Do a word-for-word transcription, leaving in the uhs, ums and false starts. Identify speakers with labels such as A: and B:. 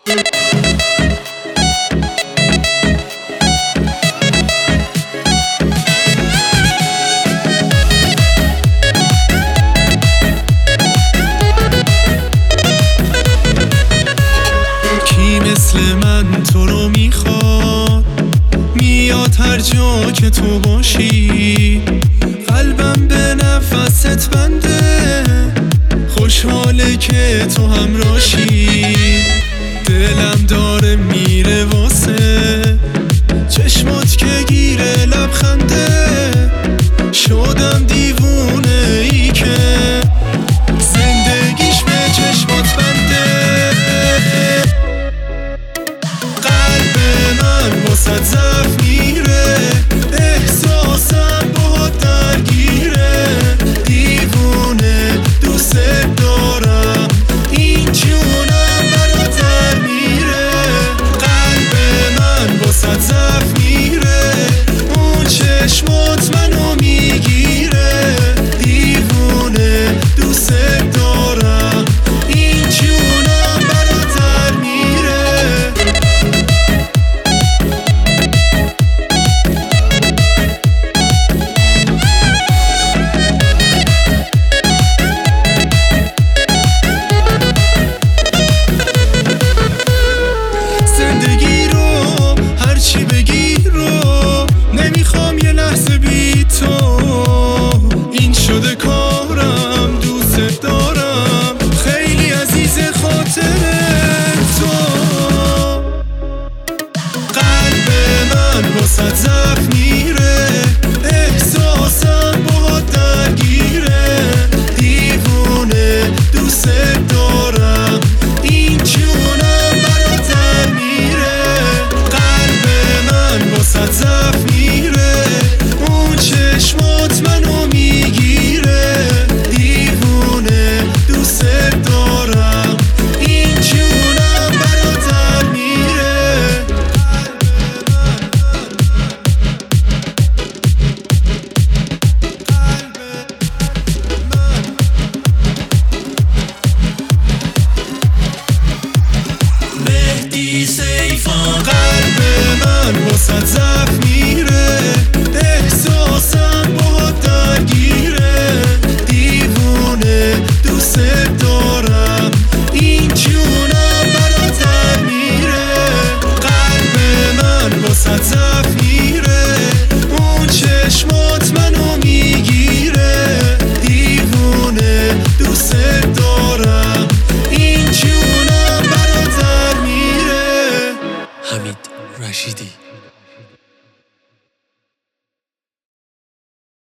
A: مثل من تو رو میخواد، میاد هر جا که تو باشی. قلبم به نفست بنده، خوشحاله که تو همراشی. دلم داره میره واسه چشمات که گیره لبخنده. شدم دیوونه ای که زندگیش به چشمات بنده. واسه ضعف میره، احساسم باهات درگیره. دیوونه دوست دارم، این جونم برات در میره. قلب من واسه ضعف میره، اون چشمات منو میگیره. دیوونه دوست دارم، این جونم برات در میره. واسه ضعف میره، احساسم باهات درگیره. دیوونه دوست دارم، این جونم برات در میره. قلب من واسه ضعف میره، اون چشمات منو میگیره. دیوونه دوست دارم، این جونم برات در میره. قلب من واسه ضعف میره، احساسم باهات درگیره. دیوونه دوست دارم، این جونم برات در میره. قلب من واسه ضعف میره، اون چشمات منو میگیره. دیوونه دوست دارم، این جونم برات در میره.
B: حمید رشیدی.